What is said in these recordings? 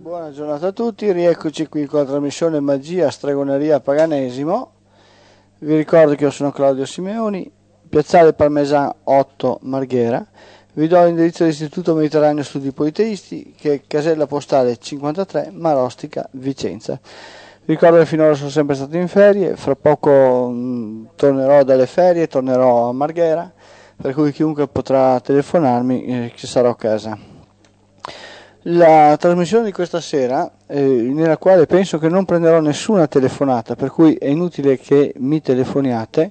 Buona giornata a tutti, rieccoci qui con la trasmissione Magia, Stregoneria, Paganesimo. Vi ricordo che io sono Claudio Simeoni, Piazzale Parmesan 8 Marghera. Vi do l'indirizzo dell'Istituto Mediterraneo Studi Politeisti, che è casella postale 53 Marostica, Vicenza. Vi ricordo che finora sono sempre stato in ferie, fra poco tornerò dalle ferie, tornerò a Marghera, per cui chiunque potrà telefonarmi che sarò a casa. La trasmissione di questa sera, nella quale penso che non prenderò nessuna telefonata, per cui è inutile che mi telefoniate,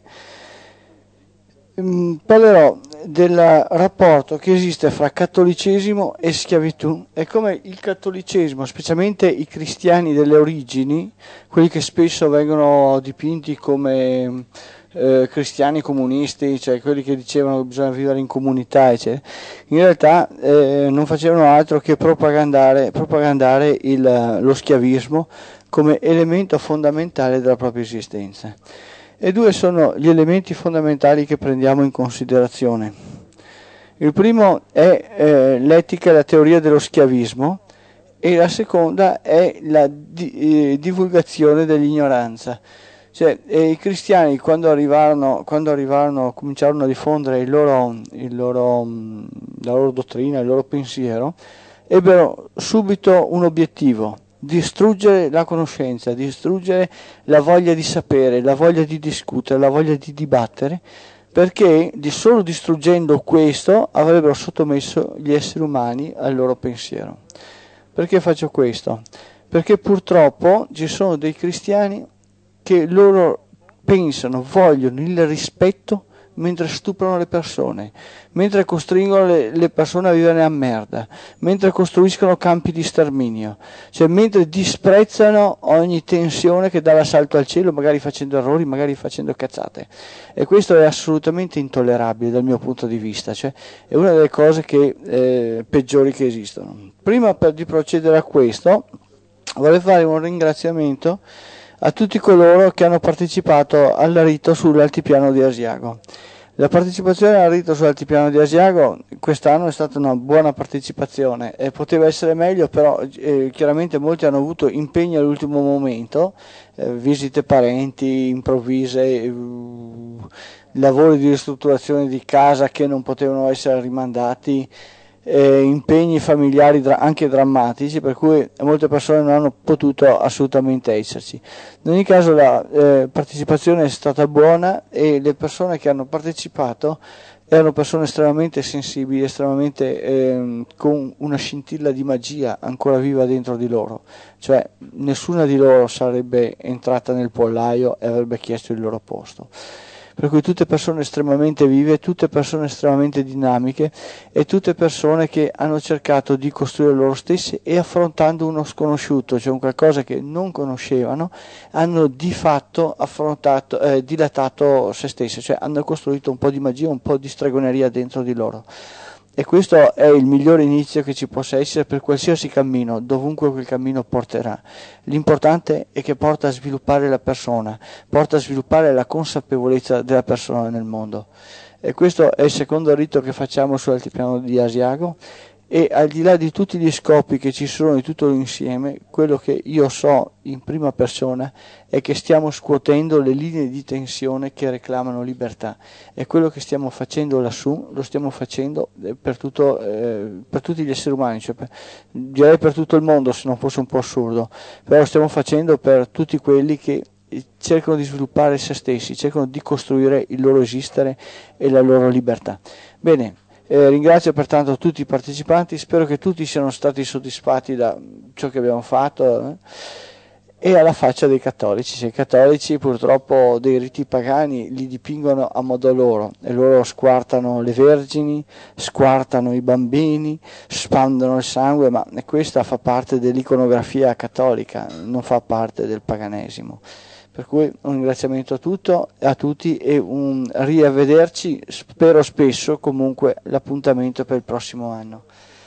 parlerò del rapporto che esiste fra cattolicesimo e schiavitù e come il cattolicesimo, specialmente i cristiani delle origini, quelli che spesso vengono dipinti come cristiani comunisti, cioè quelli che dicevano che bisogna vivere in comunità, eccetera, in realtà non facevano altro che propagandare lo schiavismo come elemento fondamentale della propria esistenza. E due sono gli elementi fondamentali che prendiamo in considerazione. Il primo è l'etica e la teoria dello schiavismo, e la seconda è la divulgazione dell'ignoranza. Cioè, i cristiani quando cominciarono a diffondere la loro dottrina, il loro pensiero, ebbero subito un obiettivo: distruggere la conoscenza, distruggere la voglia di sapere, la voglia di discutere, la voglia di dibattere, perché solo distruggendo questo avrebbero sottomesso gli esseri umani al loro pensiero. Perché faccio questo? Perché purtroppo ci sono dei cristiani che loro pensano, vogliono il rispetto mentre stuprano le persone, mentre costringono le persone a vivere a merda, mentre costruiscono campi di sterminio, cioè mentre disprezzano ogni tensione che dà l'assalto al cielo, magari facendo errori, magari facendo cazzate. E questo è assolutamente intollerabile dal mio punto di vista, cioè è una delle cose peggiori che esistono. Prima di procedere a questo, vorrei fare un ringraziamento a tutti coloro che hanno partecipato al rito sull'altipiano di Asiago. La partecipazione al rito sull'altipiano di Asiago quest'anno è stata una buona partecipazione, poteva essere meglio, però chiaramente molti hanno avuto impegni all'ultimo momento, visite parenti improvvise, lavori di ristrutturazione di casa che non potevano essere rimandati, impegni familiari anche drammatici, per cui molte persone non hanno potuto assolutamente esserci. In ogni caso la partecipazione è stata buona e le persone che hanno partecipato erano persone estremamente sensibili, estremamente con una scintilla di magia ancora viva dentro di loro, cioè nessuna di loro sarebbe entrata nel pollaio e avrebbe chiesto il loro posto. Per cui tutte persone estremamente vive, tutte persone estremamente dinamiche e tutte persone che hanno cercato di costruire loro stesse e affrontando uno sconosciuto, cioè un qualcosa che non conoscevano, hanno di fatto dilatato se stesse, cioè hanno costruito un po' di magia, un po' di stregoneria dentro di loro. E questo è il migliore inizio che ci possa essere per qualsiasi cammino, dovunque quel cammino porterà. L'importante è che porta a sviluppare la persona, porta a sviluppare la consapevolezza della persona nel mondo. E questo è il secondo rito che facciamo sull'altipiano di Asiago. E al di là di tutti gli scopi che ci sono di tutto l'insieme, quello che io so in prima persona è che stiamo scuotendo le linee di tensione che reclamano libertà, e quello che stiamo facendo lassù lo stiamo facendo per tutti gli esseri umani, cioè direi per tutto il mondo se non fosse un po' assurdo, però lo stiamo facendo per tutti quelli che cercano di sviluppare se stessi, cercano di costruire il loro esistere e la loro libertà. Bene. Ringrazio pertanto tutti i partecipanti, spero che tutti siano stati soddisfatti da ciò che abbiamo fatto, e alla faccia dei cattolici, se i cattolici purtroppo dei riti pagani li dipingono a modo loro, e loro squartano le vergini, squartano i bambini, spandono il sangue, ma questa fa parte dell'iconografia cattolica, non fa parte del paganesimo. Per cui un ringraziamento a tutti e un riavvederci, spero spesso, comunque l'appuntamento per il prossimo anno.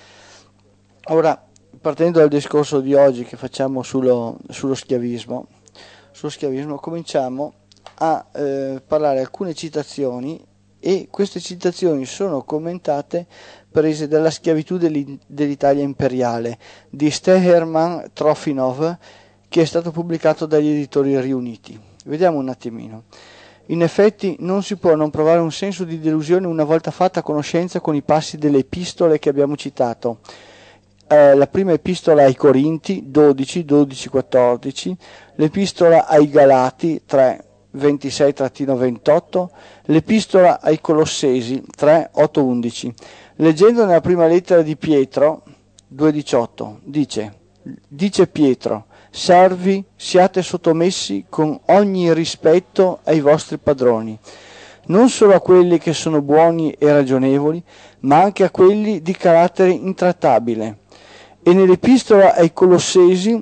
Ora, partendo dal discorso di oggi che facciamo sullo schiavismo, cominciamo a parlare alcune citazioni e queste citazioni sono commentate prese dalla schiavitù dell'Italia imperiale di Steherman Trofinov, che è stato pubblicato dagli editori riuniti. Vediamo un attimino. In effetti non si può non provare un senso di delusione una volta fatta conoscenza con i passi delle epistole che abbiamo citato. La prima epistola ai Corinti 12-14, l'epistola ai Galati 3-26-28, l'epistola ai Colossesi 3-8-11. Leggendo nella prima lettera di Pietro 2,18 dice Pietro: servi, siate sottomessi con ogni rispetto ai vostri padroni, non solo a quelli che sono buoni e ragionevoli, ma anche a quelli di carattere intrattabile. E nell'epistola ai Colossesi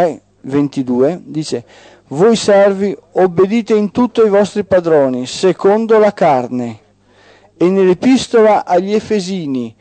3,22 dice: voi servi, obbedite in tutto ai vostri padroni, secondo la carne. E nell'epistola agli Efesini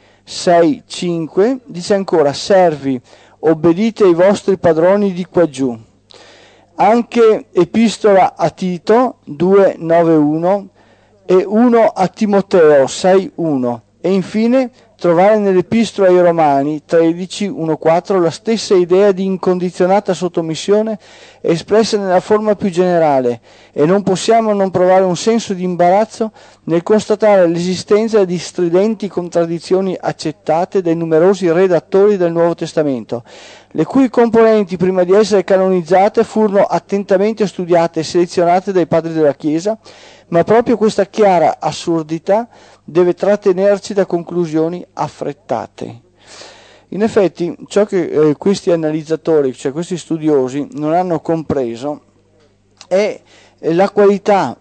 6,5 dice ancora: servi, obbedite ai vostri padroni di qua giù. Anche epistola a Tito 2,9,1 e 1 a Timoteo 6,1. E infine trovare nell'epistola ai Romani 13,1,4 la stessa idea di incondizionata sottomissione espressa nella forma più generale, e non possiamo non provare un senso di imbarazzo nel constatare l'esistenza di stridenti contraddizioni accettate dai numerosi redattori del Nuovo Testamento, le cui componenti prima di essere canonizzate furono attentamente studiate e selezionate dai padri della Chiesa, ma proprio questa chiara assurdità deve trattenerci da conclusioni affrettate. In effetti, ciò che questi analizzatori, cioè questi studiosi, non hanno compreso è la qualità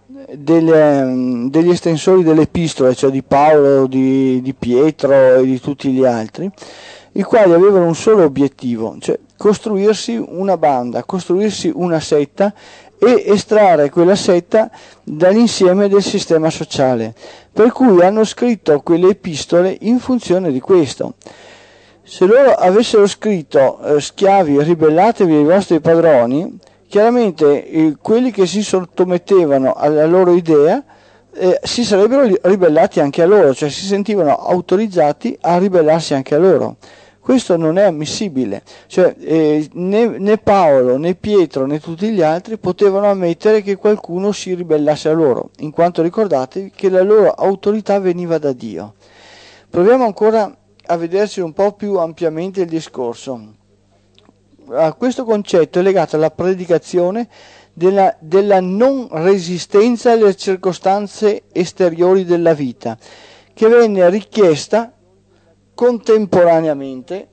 degli estensori delle epistole, cioè di Paolo, di Pietro e di tutti gli altri, i quali avevano un solo obiettivo, cioè costruirsi una banda, costruirsi una setta e estrarre quella setta dall'insieme del sistema sociale, per cui hanno scritto quelle epistole in funzione di questo. Se loro avessero scritto schiavi, ribellatevi ai vostri padroni, chiaramente quelli che si sottomettevano alla loro idea si sarebbero ribellati anche a loro, cioè si sentivano autorizzati a ribellarsi anche a loro. Questo non è ammissibile, cioè né Paolo né Pietro né tutti gli altri potevano ammettere che qualcuno si ribellasse a loro, in quanto ricordatevi che la loro autorità veniva da Dio. Proviamo ancora a vederci un po' più ampiamente il discorso. A questo concetto è legato alla predicazione della non resistenza alle circostanze esteriori della vita, che venne richiesta contemporaneamente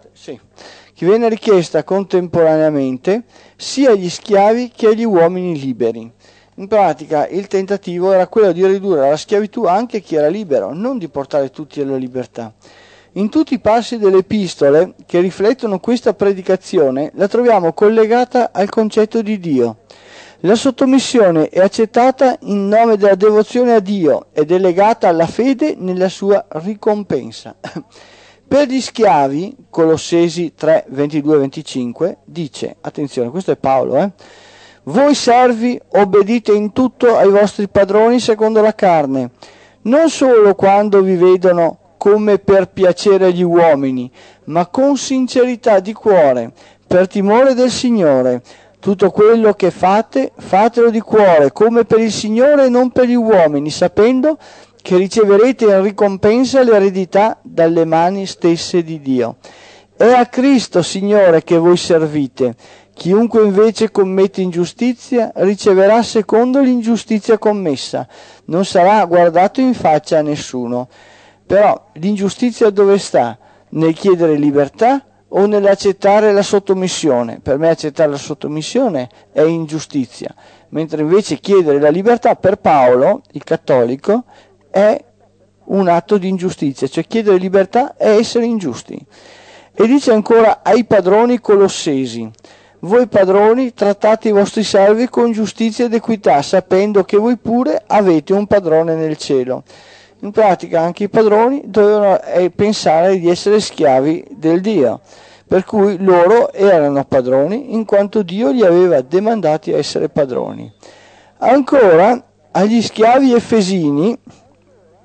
sia agli schiavi che agli uomini liberi. In pratica il tentativo era quello di ridurre alla schiavitù anche chi era libero, non di portare tutti alla libertà. In tutti i passi delle epistole che riflettono questa predicazione la troviamo collegata al concetto di Dio. La sottomissione è accettata in nome della devozione a Dio ed è legata alla fede nella sua ricompensa. Per gli schiavi, Colossesi 3, 22-25, dice, attenzione, questo è Paolo, voi servi, obbedite in tutto ai vostri padroni secondo la carne, non solo quando vi vedono come per piacere agli uomini, ma con sincerità di cuore, per timore del Signore. Tutto quello che fate, fatelo di cuore, come per il Signore e non per gli uomini, sapendo che riceverete in ricompensa l'eredità dalle mani stesse di Dio. È a Cristo, Signore, che voi servite. Chiunque invece commette ingiustizia riceverà secondo l'ingiustizia commessa, non sarà guardato in faccia a nessuno. Però l'ingiustizia dove sta? Nel chiedere libertà o nell'accettare la sottomissione? Per me accettare la sottomissione è ingiustizia, mentre invece chiedere la libertà per Paolo, il cattolico, è un atto di ingiustizia, cioè chiedere libertà è essere ingiusti. E dice ancora ai padroni colossesi: voi padroni trattate i vostri servi con giustizia ed equità, sapendo che voi pure avete un padrone nel cielo. In pratica anche i padroni dovevano pensare di essere schiavi del Dio, per cui loro erano padroni in quanto Dio li aveva demandati a essere padroni. Ancora agli schiavi efesini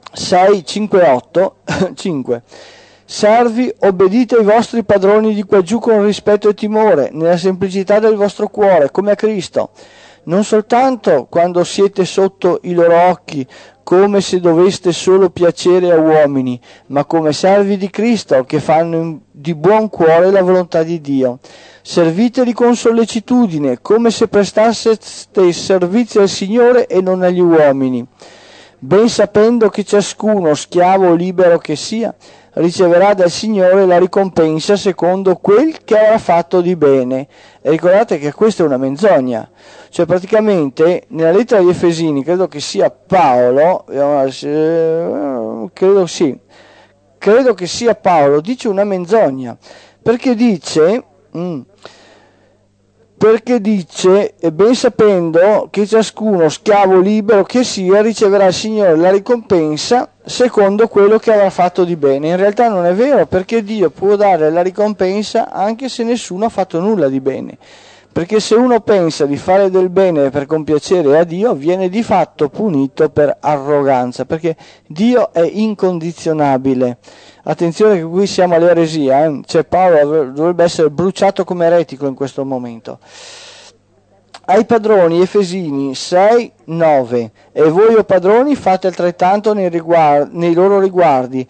6, 5, 8, 5. Servi, obbedite ai vostri padroni di qua giù con rispetto e timore, nella semplicità del vostro cuore, come a Cristo, non soltanto quando siete sotto i loro occhi, come se doveste solo piacere a uomini, ma come servi di Cristo, che fanno di buon cuore la volontà di Dio. Serviteli con sollecitudine, come se prestaste servizio al Signore e non agli uomini, ben sapendo che ciascuno, schiavo o libero che sia, riceverà dal Signore la ricompensa secondo quel che avrà fatto di bene. E ricordate che questa è una menzogna, cioè praticamente nella lettera agli Efesini, credo che sia Paolo, credo che sia Paolo, dice una menzogna, perché dice, ben sapendo che ciascuno, schiavo libero che sia, riceverà il Signore la ricompensa secondo quello che avrà fatto di bene. In realtà non è vero, perché Dio può dare la ricompensa anche se nessuno ha fatto nulla di bene. Perché se uno pensa di fare del bene per compiacere a Dio, viene di fatto punito per arroganza, perché Dio è incondizionabile. Attenzione che qui siamo all'eresia, cioè Paolo dovrebbe essere bruciato come eretico in questo momento. Ai padroni, Efesini 6, 9, e voi o padroni fate altrettanto nei loro riguardi,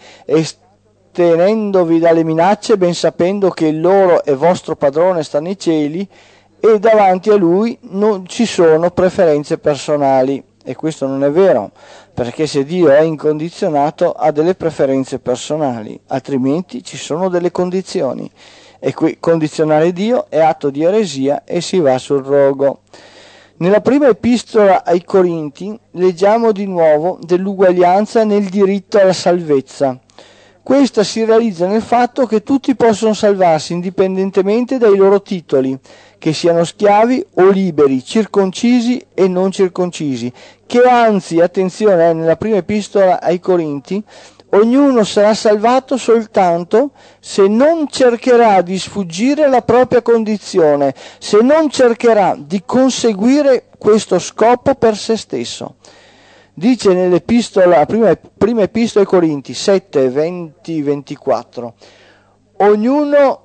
estenendovi dalle minacce, ben sapendo che il loro e vostro padrone sta nei cieli, e davanti a lui non ci sono preferenze personali. E questo non è vero, perché se Dio è incondizionato ha delle preferenze personali, altrimenti ci sono delle condizioni. E qui condizionare Dio è atto di eresia e si va sul rogo. Nella prima epistola ai Corinti leggiamo di nuovo dell'uguaglianza nel diritto alla salvezza. Questa si realizza nel fatto che tutti possono salvarsi indipendentemente dai loro titoli, che siano schiavi o liberi, circoncisi e non circoncisi, che anzi, attenzione, nella prima epistola ai Corinti, ognuno sarà salvato soltanto se non cercherà di sfuggire alla propria condizione, se non cercherà di conseguire questo scopo per se stesso. Dice nell'epistola, prima epistola ai Corinti 7, 20, 24, ognuno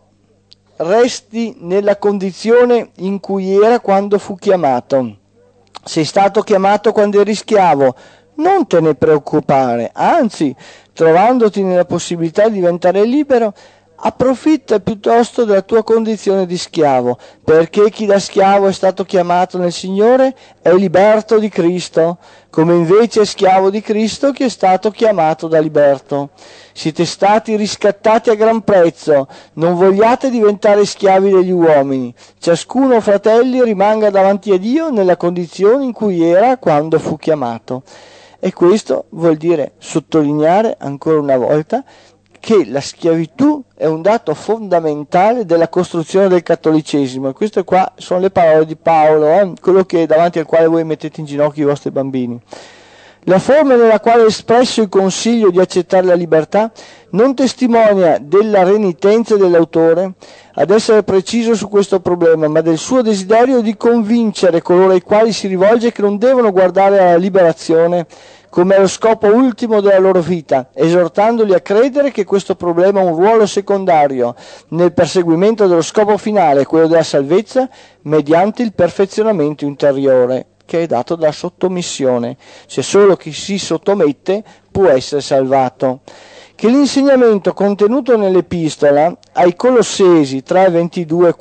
resti nella condizione in cui era quando fu chiamato. Sei stato chiamato quando eri schiavo, non te ne preoccupare, anzi, trovandoti nella possibilità di diventare libero, approfitta piuttosto della tua condizione di schiavo, perché chi da schiavo è stato chiamato nel Signore è liberto di Cristo, come invece è schiavo di Cristo chi è stato chiamato da liberto. Siete stati riscattati a gran prezzo, non vogliate diventare schiavi degli uomini. Ciascuno, fratelli, rimanga davanti a Dio nella condizione in cui era quando fu chiamato. E questo vuol dire sottolineare ancora una volta che la schiavitù è un dato fondamentale della costruzione del cattolicesimo, e queste qua sono le parole di Paolo, quello che davanti al quale voi mettete in ginocchio i vostri bambini. La forma nella quale è espresso il consiglio di accettare la libertà non testimonia della renitenza dell'autore ad essere preciso su questo problema, ma del suo desiderio di convincere coloro ai quali si rivolge che non devono guardare alla liberazione come lo scopo ultimo della loro vita, esortandoli a credere che questo problema ha un ruolo secondario nel perseguimento dello scopo finale, quello della salvezza, mediante il perfezionamento interiore, che è dato dalla sottomissione. Cioè solo chi si sottomette può essere salvato. Che l'insegnamento contenuto nell'epistola ai Colossesi 3:22,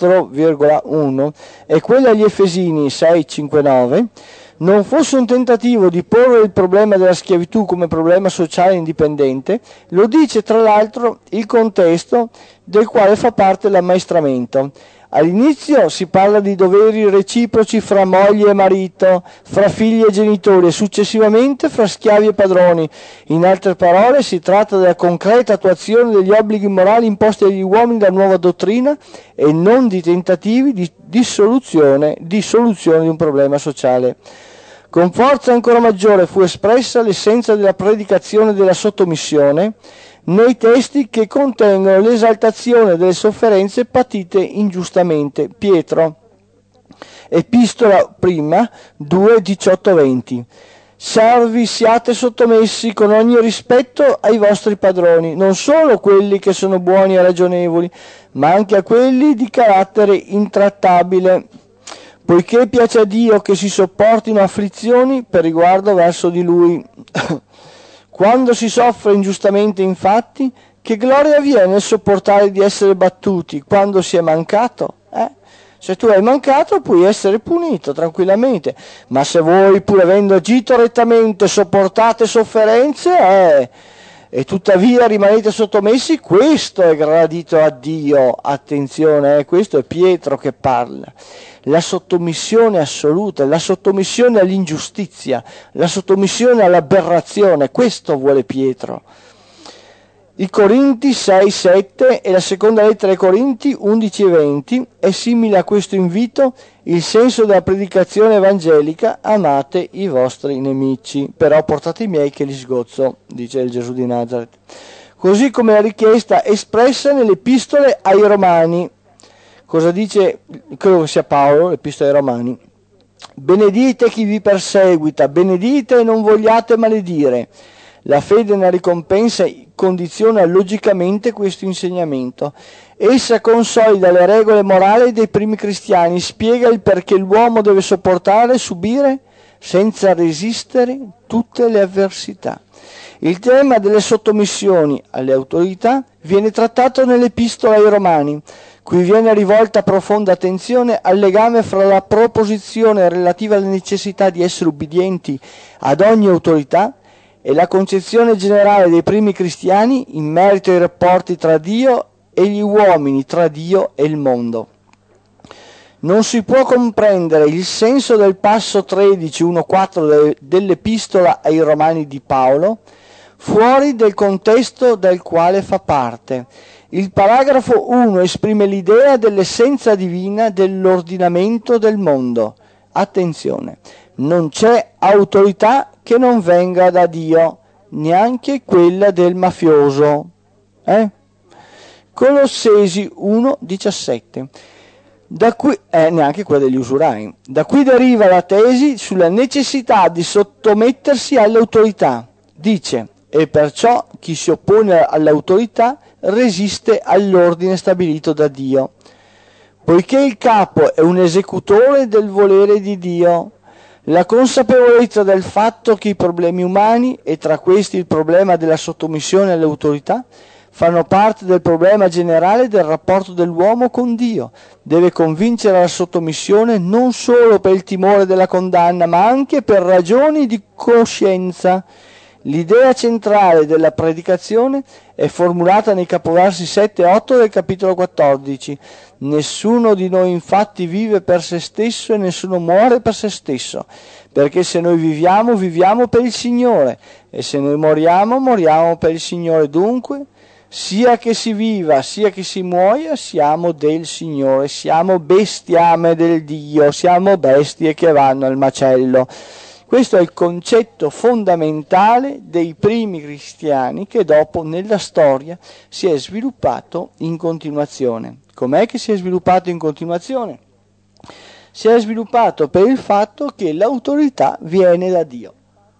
4,1 e quello agli Efesini 6:5-9 non fosse un tentativo di porre il problema della schiavitù come problema sociale indipendente, lo dice tra l'altro il contesto del quale fa parte l'ammaestramento. All'inizio si parla di doveri reciproci fra moglie e marito, fra figli e genitori e successivamente fra schiavi e padroni. In altre parole si tratta della concreta attuazione degli obblighi morali imposti agli uomini dalla nuova dottrina e non di tentativi di soluzione di un problema sociale. Con forza ancora maggiore fu espressa l'essenza della predicazione della sottomissione nei testi che contengono l'esaltazione delle sofferenze patite ingiustamente. Pietro, Epistola prima 2, 18-20. Servi, siate sottomessi con ogni rispetto ai vostri padroni, non solo quelli che sono buoni e ragionevoli, ma anche a quelli di carattere intrattabile, poiché piace a Dio che si sopportino afflizioni per riguardo verso di Lui. Quando si soffre ingiustamente, infatti, che gloria viene nel sopportare di essere battuti quando si è mancato? Se tu hai mancato puoi essere punito tranquillamente, ma se voi, pur avendo agito rettamente, sopportate sofferenze e tuttavia rimanete sottomessi, questo è gradito a Dio. Attenzione, questo è Pietro che parla. La sottomissione assoluta, la sottomissione all'ingiustizia, la sottomissione all'aberrazione, questo vuole Pietro. I Corinti 6-7 e la seconda lettera ai Corinti 11-20 è simile a questo invito il senso della predicazione evangelica: amate i vostri nemici, però portate i miei che li sgozzo, dice il Gesù di Nazaret. Così come la richiesta espressa nelle epistole ai Romani. Cosa dice? Credo che sia Paolo, l'epistola ai Romani. Benedite chi vi perseguita, benedite e non vogliate maledire. La fede nella ricompensa condiziona logicamente questo insegnamento. Essa consolida le regole morali dei primi cristiani, spiega il perché l'uomo deve sopportare e subire senza resistere tutte le avversità. Il tema delle sottomissioni alle autorità viene trattato nell'epistola ai Romani. Qui viene rivolta profonda attenzione al legame fra la proposizione relativa alla necessità di essere ubbidienti ad ogni autorità e la concezione generale dei primi cristiani in merito ai rapporti tra Dio e gli uomini, tra Dio e il mondo. Non si può comprendere il senso del passo 13.1.4 dell'epistola ai Romani di Paolo fuori del contesto del quale fa parte. Il paragrafo 1 esprime l'idea dell'essenza divina dell'ordinamento del mondo. Attenzione, non c'è autorità che non venga da Dio, neanche quella del mafioso. Colossesi 1,17. Da qui, neanche quella degli usurai. Da qui deriva la tesi sulla necessità di sottomettersi alle autorità. Dice: e perciò chi si oppone all'autorità resiste all'ordine stabilito da Dio, poiché il capo è un esecutore del volere di Dio. La consapevolezza del fatto che i problemi umani, e tra questi il problema della sottomissione alle autorità, fanno parte del problema generale del rapporto dell'uomo con Dio, deve convincere alla sottomissione non solo per il timore della condanna, ma anche per ragioni di coscienza. L'idea centrale della predicazione è formulata nei capoversi 7 e 8 del capitolo 14. Nessuno di noi infatti vive per se stesso e nessuno muore per se stesso, perché se noi viviamo, viviamo per il Signore, e se noi moriamo, moriamo per il Signore. Dunque, sia che si viva, sia che si muoia, siamo del Signore, siamo bestiame del Dio, siamo bestie che vanno al macello. Questo è il concetto fondamentale dei primi cristiani che dopo nella storia si è sviluppato in continuazione. Com'è che si è sviluppato in continuazione? Si è sviluppato per il fatto che l'autorità viene da Dio.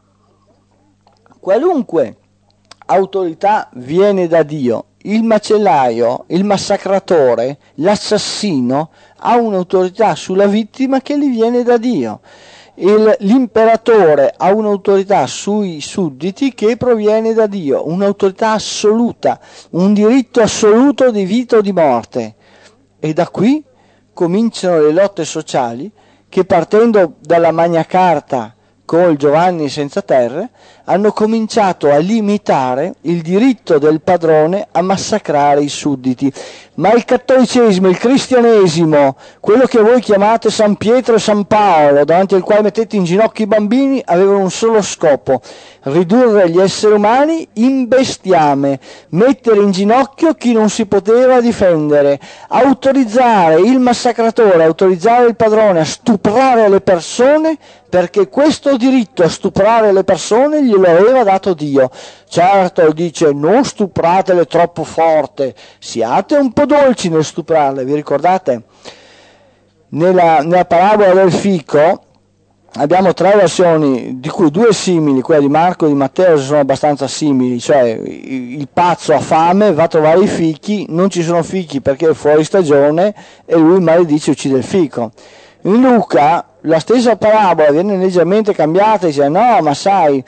Qualunque autorità viene da Dio. Il macellaio, il massacratore, l'assassino ha un'autorità sulla vittima che gli viene da Dio. L'imperatore ha un'autorità sui sudditi che proviene da Dio, un'autorità assoluta, un diritto assoluto di vita o di morte. E da qui cominciano le lotte sociali che, partendo dalla Magna Carta col Giovanni senza terre, hanno cominciato a limitare il diritto del padrone a massacrare i sudditi. Ma il cattolicesimo, il cristianesimo, quello che voi chiamate San Pietro e San Paolo, davanti al quale mettete in ginocchio i bambini, avevano un solo scopo: ridurre gli esseri umani in bestiame, mettere in ginocchio chi non si poteva difendere, autorizzare il massacratore, autorizzare il padrone a stuprare le persone, perché questo diritto a stuprare le persone glielo aveva dato Dio. Certo, dice, non stupratele troppo forte, siate un po' dolci nel stuprarle. Vi ricordate? Nella parabola del fico, abbiamo tre versioni, di cui due simili, quella di Marco e di Matteo sono abbastanza simili, cioè il pazzo ha fame, va a trovare i fichi, non ci sono fichi perché è fuori stagione e lui maledice e uccide il fico. In Luca la stessa parabola viene leggermente cambiata, dice no, ma sai,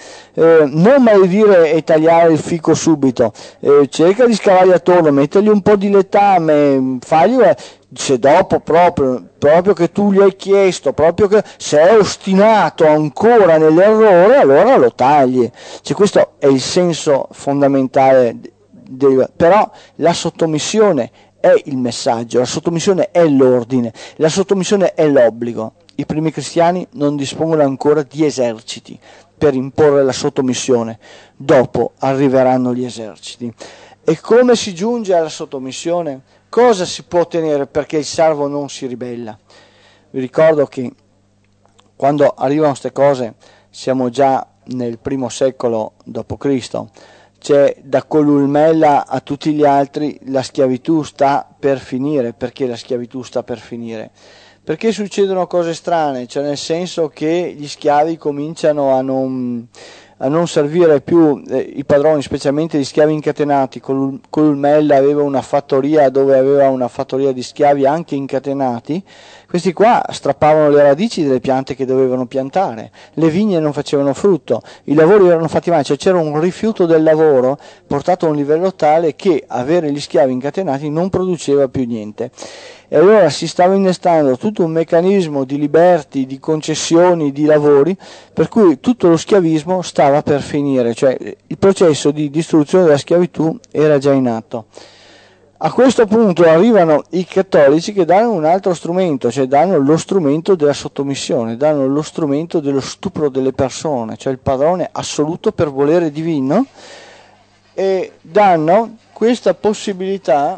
non maledire e tagliare il fico subito, cerca di scavargli attorno, mettergli un po' di letame, fagli, se dopo proprio che tu gli hai chiesto, proprio che se è ostinato ancora nell'errore, allora lo tagli. Cioè, questo è il senso fondamentale, però la sottomissione è il messaggio, la sottomissione è l'ordine, la sottomissione è l'obbligo. I primi cristiani non dispongono ancora di eserciti per imporre la sottomissione, dopo arriveranno gli eserciti. E come si giunge alla sottomissione? Cosa si può ottenere perché il servo non si ribella? Vi ricordo che quando arrivano queste cose siamo già nel primo secolo d.C., c'è da Columella a tutti gli altri la schiavitù sta per finire. Perché la schiavitù sta per finire? Perché succedono cose strane, cioè nel senso che gli schiavi cominciano a non servire più i padroni, specialmente gli schiavi incatenati. Columella aveva una fattoria dove aveva una fattoria di schiavi anche incatenati. Questi qua strappavano le radici delle piante che dovevano piantare, le vigne non facevano frutto, i lavori erano fatti male, cioè c'era un rifiuto del lavoro portato a un livello tale che avere gli schiavi incatenati non produceva più niente. E allora si stava innestando tutto un meccanismo di liberty, di concessioni, di lavori, per cui tutto lo schiavismo stava per finire, cioè il processo di distruzione della schiavitù era già in atto. A questo punto arrivano i cattolici che danno un altro strumento, cioè danno lo strumento della sottomissione, danno lo strumento dello stupro delle persone, cioè il padrone assoluto per volere divino, e danno questa possibilità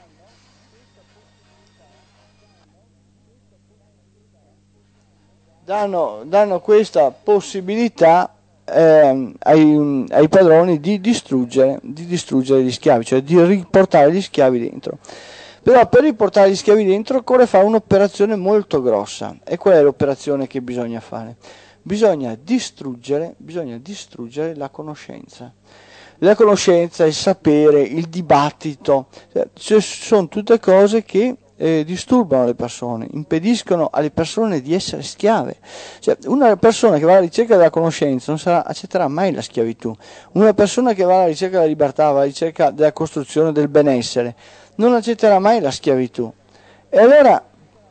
ai padroni di distruggere gli schiavi, cioè di riportare gli schiavi dentro. Però per riportare gli schiavi dentro occorre fare un'operazione molto grossa. E qual è l'operazione che bisogna fare? Bisogna distruggere la conoscenza. La conoscenza, il sapere, il dibattito, cioè sono tutte cose che disturbano le persone, impediscono alle persone di essere schiave. Cioè, una persona che va alla ricerca della conoscenza non accetterà mai la schiavitù. Una persona che va alla ricerca della libertà, va alla ricerca della costruzione del benessere, non accetterà mai la schiavitù. E allora,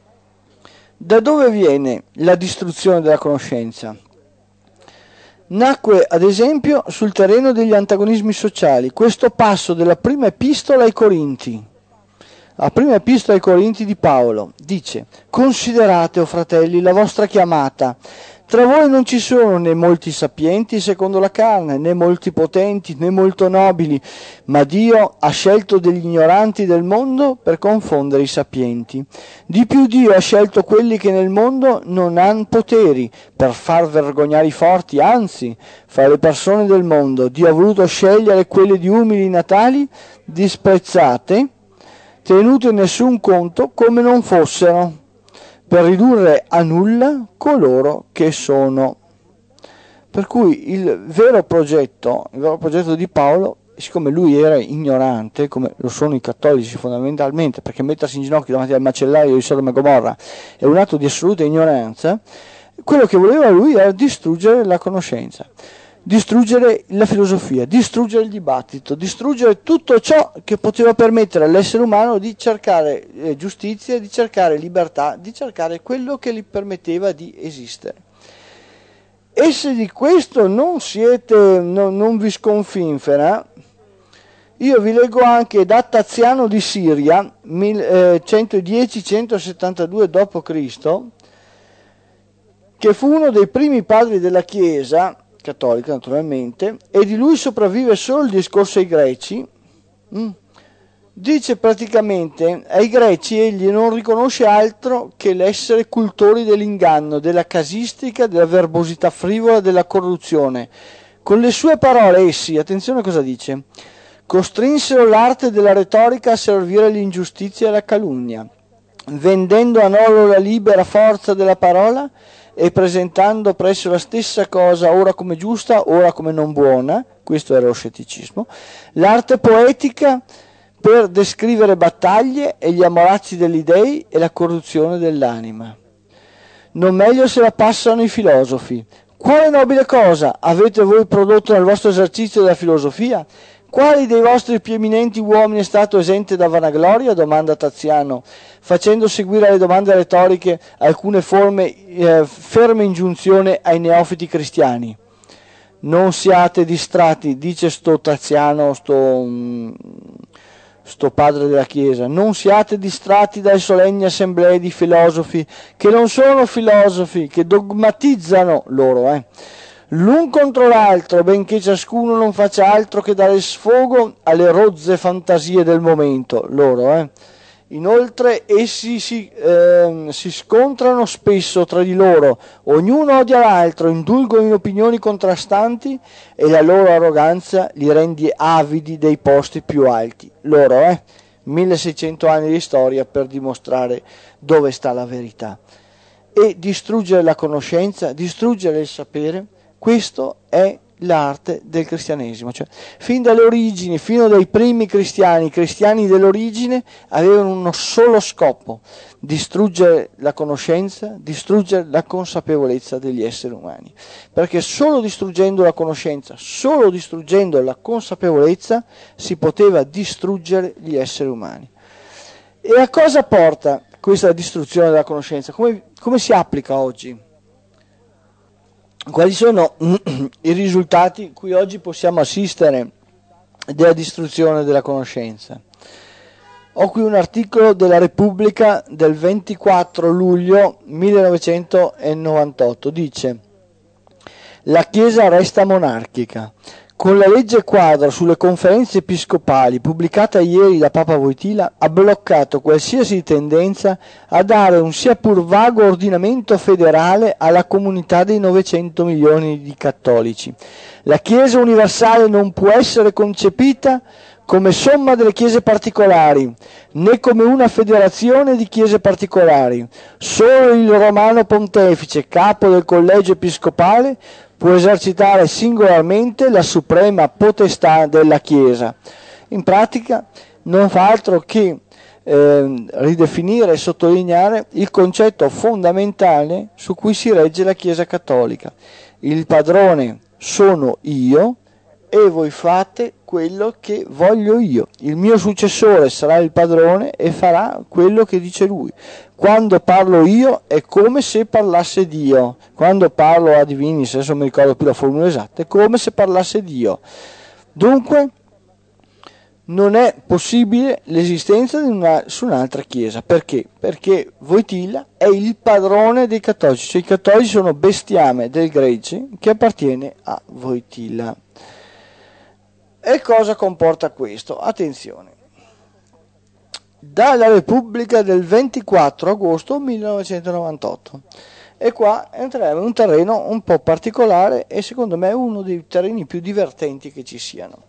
da dove viene la distruzione della conoscenza? Nacque ad esempio sul terreno degli antagonismi sociali, questo passo della prima epistola ai Corinti. La prima epistola ai Corinti di Paolo dice: considerate, o fratelli, la vostra chiamata. Tra voi non ci sono né molti sapienti secondo la carne, né molti potenti, né molto nobili, ma Dio ha scelto degli ignoranti del mondo per confondere i sapienti. Di più Dio ha scelto quelli che nel mondo non hanno poteri per far vergognare i forti, anzi, fra le persone del mondo Dio ha voluto scegliere quelle di umili natali, disprezzate, tenute in nessun conto come non fossero, per ridurre a nulla coloro che sono. Per cui il vero progetto di Paolo, siccome lui era ignorante, come lo sono i cattolici fondamentalmente, perché mettersi in ginocchio davanti al macellaio di Sodoma e Gomorra è un atto di assoluta ignoranza, quello che voleva lui era distruggere la conoscenza, distruggere la filosofia, distruggere il dibattito, distruggere tutto ciò che poteva permettere all'essere umano di cercare giustizia, di cercare libertà, di cercare quello che gli permetteva di esistere. E se di questo non vi sconfinfera, io vi leggo anche da Taziano di Siria, 110-172 d.C., che fu uno dei primi padri della Chiesa cattolica naturalmente, e di lui sopravvive solo il discorso ai greci. Dice praticamente ai greci egli non riconosce altro che l'essere cultori dell'inganno, della casistica, della verbosità frivola, della corruzione. Con le sue parole essi, attenzione cosa dice, costrinsero l'arte della retorica a servire all'ingiustizia e alla calunnia. vendendo a loro la libera forza della parola e presentando presso la stessa cosa ora come giusta, ora come non buona, questo era lo scetticismo, l'arte poetica per descrivere battaglie e gli amorazzi degli dei e la corruzione dell'anima. Non meglio se la passano i filosofi. Quale nobile cosa avete voi prodotto nel vostro esercizio della filosofia? Quali dei vostri più eminenti uomini è stato esente da vanagloria? Domanda Taziano, facendo seguire alle domande retoriche alcune ferme ingiunzioni ai neofiti cristiani. Non siate distratti, dice sto Taziano, sto padre della Chiesa, non siate distratti dalle solenni assemblee di filosofi, che non sono filosofi, che dogmatizzano loro, l'un contro l'altro, benché ciascuno non faccia altro che dare sfogo alle rozze fantasie del momento, loro. Inoltre essi si scontrano spesso tra di loro, ognuno odia l'altro, indulgono in opinioni contrastanti e la loro arroganza li rende avidi dei posti più alti. Loro, 1600 anni di storia per dimostrare dove sta la verità. E distruggere la conoscenza, distruggere il sapere, questo è l'arte del cristianesimo, cioè fin dalle origini, fino dai primi cristiani, i cristiani dell'origine avevano uno solo scopo: distruggere la conoscenza, distruggere la consapevolezza degli esseri umani, perché solo distruggendo la conoscenza, solo distruggendo la consapevolezza si poteva distruggere gli esseri umani. E a cosa porta questa distruzione della conoscenza? Come si applica oggi? Quali sono i risultati cui oggi possiamo assistere della distruzione della conoscenza? Ho qui un articolo della Repubblica del 24 luglio 1998, dice: la Chiesa resta monarchica. Con la legge quadro sulle conferenze episcopali pubblicata ieri da Papa Wojtyla ha bloccato qualsiasi tendenza a dare un sia pur vago ordinamento federale alla comunità dei 900 milioni di cattolici. La Chiesa universale non può essere concepita come somma delle chiese particolari, né come una federazione di chiese particolari. Solo il Romano Pontefice, capo del collegio episcopale, può esercitare singolarmente la suprema potestà della Chiesa. In pratica non fa altro che ridefinire e sottolineare il concetto fondamentale su cui si regge la Chiesa cattolica. Il padrone sono io e voi fate quello che voglio io. Il mio successore sarà il padrone e farà quello che dice lui. Quando parlo io è come se parlasse Dio. Quando parlo a divini, se adesso non mi ricordo più la formula esatta, è come se parlasse Dio. Dunque non è possibile l'esistenza di un'altra chiesa. Perché? Perché Wojtyla è il padrone dei cattolici, cioè i cattolici sono bestiame del gregge che appartiene a Wojtyla. E cosa comporta questo? Attenzione. Dalla Repubblica del 24 agosto 1998. E qua entreremo in un terreno un po' particolare e secondo me uno dei terreni più divertenti che ci siano.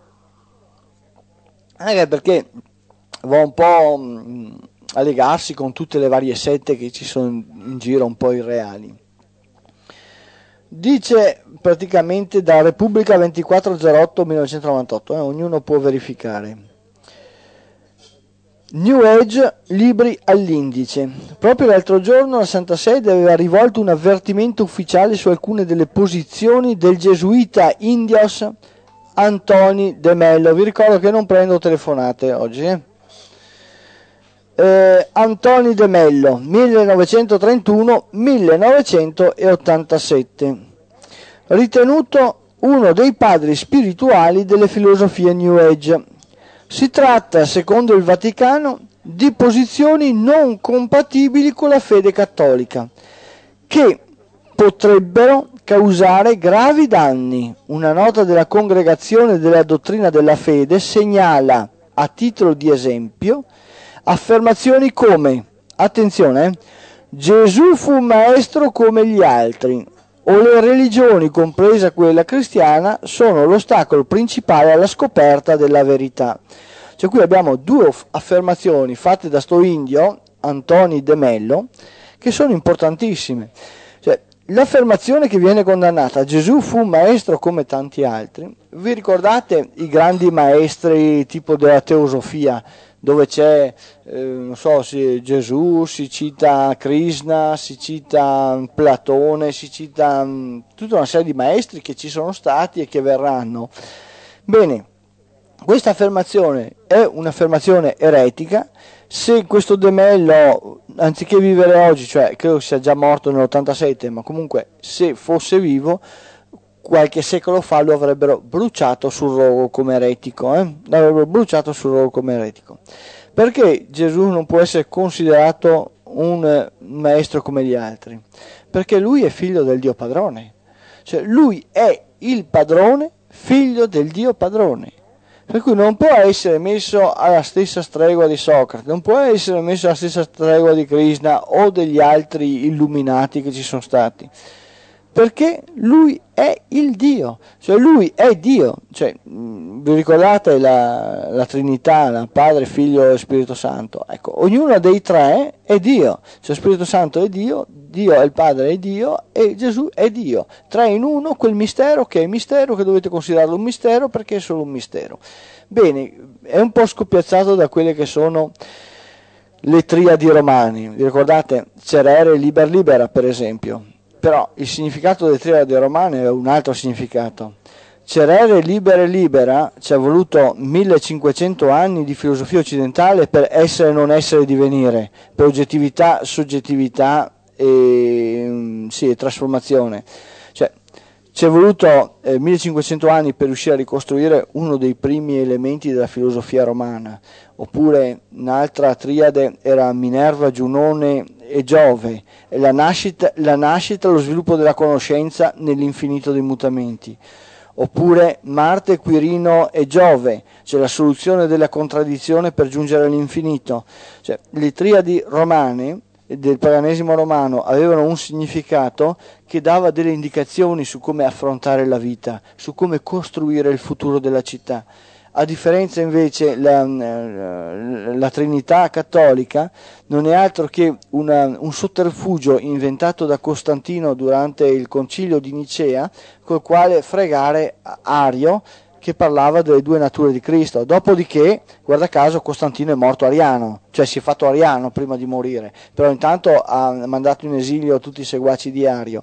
Anche perché va un po' a legarsi con tutte le varie sette che ci sono in giro un po' irreali. Dice praticamente da Repubblica 24/08/1998, ognuno può verificare. New Age, libri all'indice. Proprio l'altro giorno la Santa Sede aveva rivolto un avvertimento ufficiale su alcune delle posizioni del gesuita indios Antoni De Mello. Vi ricordo che non prendo telefonate oggi. Antoni De Mello, 1931-1987, ritenuto uno dei padri spirituali delle filosofie New Age. Si tratta, secondo il Vaticano, di posizioni non compatibili con la fede cattolica, che potrebbero causare gravi danni. Una nota della Congregazione della Dottrina della Fede segnala, a titolo di esempio, affermazioni come, attenzione, Gesù fu un maestro come gli altri, o le religioni, compresa quella cristiana, sono l'ostacolo principale alla scoperta della verità. Cioè qui abbiamo due affermazioni fatte da sto indio, Antoni De Mello, che sono importantissime. Cioè, l'affermazione che viene condannata: Gesù fu un maestro come tanti altri. Vi ricordate i grandi maestri tipo della teosofia, dove c'è, non so, Gesù, si cita Krishna, si cita Platone, si cita tutta una serie di maestri che ci sono stati e che verranno. Bene, questa affermazione è un'affermazione eretica. Se questo De Mello, anziché vivere oggi, cioè credo sia già morto nell'87, ma comunque se fosse vivo, qualche secolo fa lo avrebbero bruciato sul rogo come eretico, l'avrebbero bruciato sul rogo come eretico. Perché Gesù non può essere considerato un maestro come gli altri? Perché lui è figlio del Dio padrone, cioè lui è il padrone, figlio del Dio padrone, per cui non può essere messo alla stessa stregua di Socrate, non può essere messo alla stessa stregua di Krishna o degli altri illuminati che ci sono stati, perché lui è il Dio, cioè lui è Dio. Cioè, vi ricordate la Trinità, la Padre, Figlio e Spirito Santo? Ecco, ognuno dei tre è Dio, cioè Spirito Santo è Dio, Dio è il Padre, è Dio, e Gesù è Dio, tre in uno, quel mistero che è mistero, che dovete considerarlo un mistero perché è solo un mistero. Bene, è un po' scoppiazzato da quelle che sono le triadi romani, vi ricordate? Cerere, liber, libera, per esempio. Però il significato delle triadi romane è un altro significato. Cerere, libera e libera, ci è voluto 1500 anni di filosofia occidentale per essere, non essere, divenire, per oggettività, soggettività e trasformazione. Cioè, ci è voluto 1500 anni per riuscire a ricostruire uno dei primi elementi della filosofia romana. Oppure un'altra triade era Minerva, Giunone e Giove, e la nascita, lo sviluppo della conoscenza nell'infinito dei mutamenti. Oppure Marte, Quirino e Giove, cioè la soluzione della contraddizione per giungere all'infinito. Cioè, le triadi romane del paganesimo romano avevano un significato che dava delle indicazioni su come affrontare la vita, su come costruire il futuro della città. A differenza invece la Trinità cattolica non è altro che un sotterfugio inventato da Costantino durante il concilio di Nicea, col quale fregare Ario, che parlava delle due nature di Cristo. Dopodiché, guarda caso, Costantino è morto ariano, cioè si è fatto ariano prima di morire, però intanto ha mandato in esilio tutti i seguaci di Ario.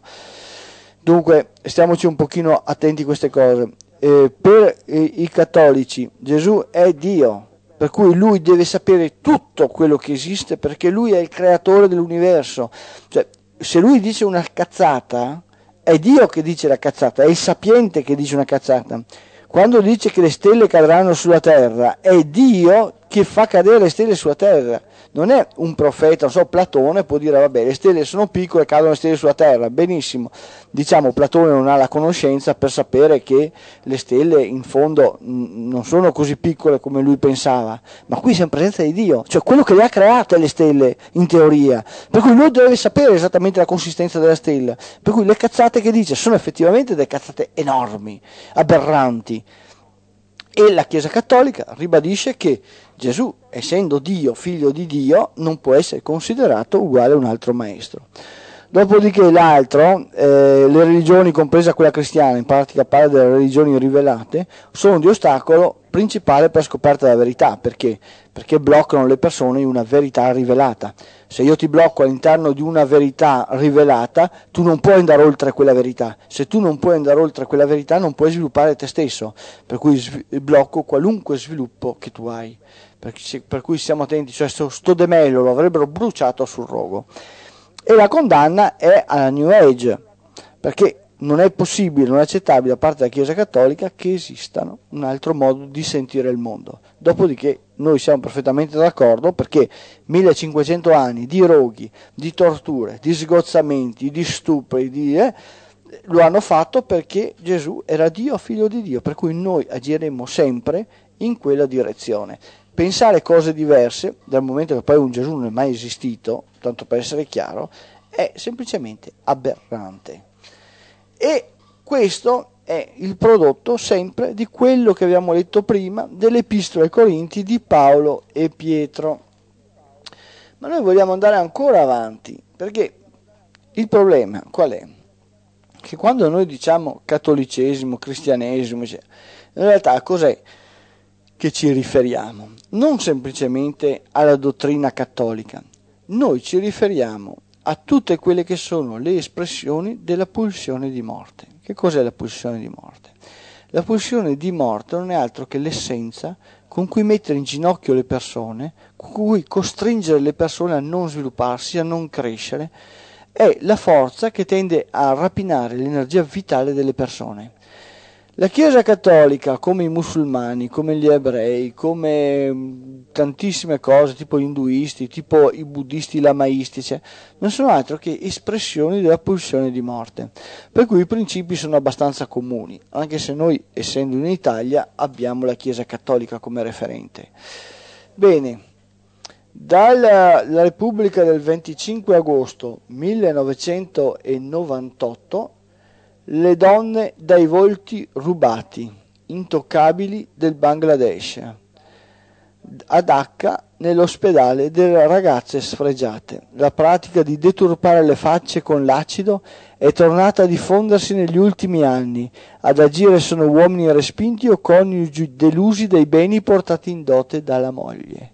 Dunque stiamoci un pochino attenti a queste cose. Per i cattolici Gesù è Dio, per cui lui deve sapere tutto quello che esiste, perché lui è il creatore dell'universo. Cioè, se lui dice una cazzata, è Dio che dice la cazzata, è il sapiente che dice una cazzata. Quando dice che le stelle cadranno sulla terra, è Dio che fa cadere le stelle sulla terra. Non è un profeta, non so, Platone può dire vabbè, le stelle sono piccole, cadono le stelle sulla terra, benissimo. Diciamo, Platone non ha la conoscenza per sapere che le stelle in fondo non sono così piccole come lui pensava, ma qui siamo in presenza di Dio, cioè quello che le ha create le stelle in teoria, per cui lui deve sapere esattamente la consistenza della stella, per cui le cazzate che dice sono effettivamente delle cazzate enormi, aberranti. E la Chiesa Cattolica ribadisce che Gesù, essendo Dio, figlio di Dio, non può essere considerato uguale a un altro maestro. Dopodiché l'altro, le religioni, compresa quella cristiana, in pratica parla delle religioni rivelate, sono di ostacolo principale per la scoperta della verità. Perché? Perché bloccano le persone in una verità rivelata. Se io ti blocco all'interno di una verità rivelata, tu non puoi andare oltre quella verità. Se tu non puoi andare oltre quella verità, non puoi sviluppare te stesso. Per cui blocco qualunque sviluppo che tu hai. Per cui stiamo attenti, cioè sto De Mello lo avrebbero bruciato sul rogo. E la condanna è alla New Age, perché non è possibile, non è accettabile da parte della Chiesa Cattolica che esistano un altro modo di sentire il mondo. Dopodiché noi siamo perfettamente d'accordo, perché 1500 anni di roghi, di torture, di sgozzamenti, di stupri, lo hanno fatto perché Gesù era Dio, figlio di Dio, per cui noi agiremo sempre in quella direzione. Pensare cose diverse, dal momento che poi un Gesù non è mai esistito, tanto per essere chiaro, è semplicemente aberrante. E questo è il prodotto sempre di quello che abbiamo letto prima delle epistole ai Corinti di Paolo e Pietro. Ma noi vogliamo andare ancora avanti, perché il problema qual è? Che quando noi diciamo cattolicesimo, cristianesimo, in realtà a cos'è che ci riferiamo? Non semplicemente alla dottrina cattolica, noi ci riferiamo a tutte quelle che sono le espressioni della pulsione di morte. Che cos'è la pulsione di morte? La pulsione di morte non è altro che l'essenza con cui mettere in ginocchio le persone, con cui costringere le persone a non svilupparsi, a non crescere, è la forza che tende a rapinare l'energia vitale delle persone. La Chiesa Cattolica, come i musulmani, come gli ebrei, come tantissime cose, tipo gli induisti, tipo i buddisti lamaisti, non sono altro che espressioni della pulsione di morte. Per cui i principi sono abbastanza comuni, anche se noi, essendo in Italia, abbiamo la Chiesa Cattolica come referente. Bene, dalla Repubblica del 25 agosto 1998, le donne dai volti rubati, intoccabili del Bangladesh. A Dhaka, nell'ospedale delle ragazze sfregiate. La pratica di deturpare le facce con l'acido è tornata a diffondersi negli ultimi anni. Ad agire sono uomini respinti o coniugi delusi dai beni portati in dote dalla moglie.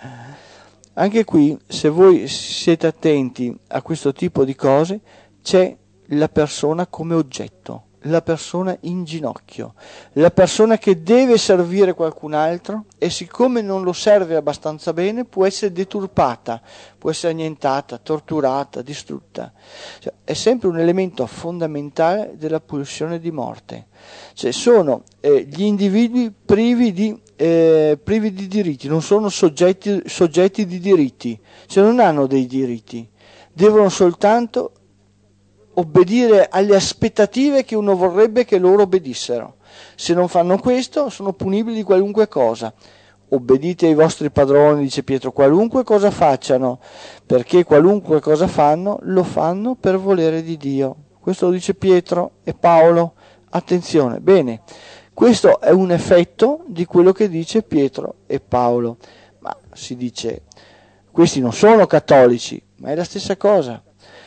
Anche qui, se voi siete attenti a questo tipo di cose, c'è la persona come oggetto, la persona in ginocchio, la persona che deve servire qualcun altro e siccome non lo serve abbastanza bene può essere deturpata, può essere annientata, torturata, distrutta. Cioè, è sempre un elemento fondamentale della pulsione di morte. Cioè, sono gli individui privi di diritti, non sono soggetti di diritti, cioè non hanno dei diritti, devono soltanto obbedire alle aspettative che uno vorrebbe che loro obbedissero. Se non fanno questo sono punibili di qualunque cosa. Obbedite ai vostri padroni, dice Pietro, qualunque cosa facciano, perché qualunque cosa fanno, lo fanno per volere di Dio. Questo lo dice Pietro e Paolo. Attenzione, bene, questo è un effetto di quello che dice Pietro e Paolo. Ma si dice, questi non sono cattolici, ma è la stessa cosa.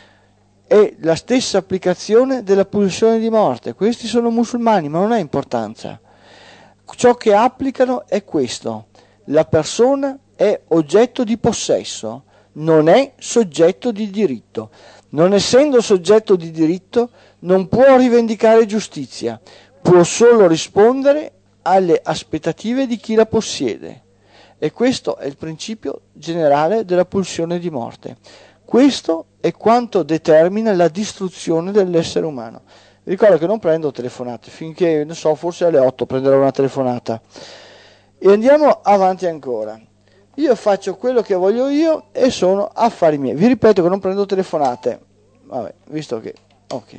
È la stessa applicazione della pulsione di morte. Questi sono musulmani, ma non ha importanza. Ciò che applicano è questo: la persona è oggetto di possesso, non è soggetto di diritto. Non essendo soggetto di diritto, non può rivendicare giustizia, può solo rispondere alle aspettative di chi la possiede. E questo è il principio generale della pulsione di morte. Questo è quanto determina la distruzione dell'essere umano. Vi ricordo che non prendo telefonate, finché, non so, forse alle 8 prenderò una telefonata. E andiamo avanti ancora. Io faccio quello che voglio io e sono affari miei. Vi ripeto che non prendo telefonate. Vabbè, visto che... ok.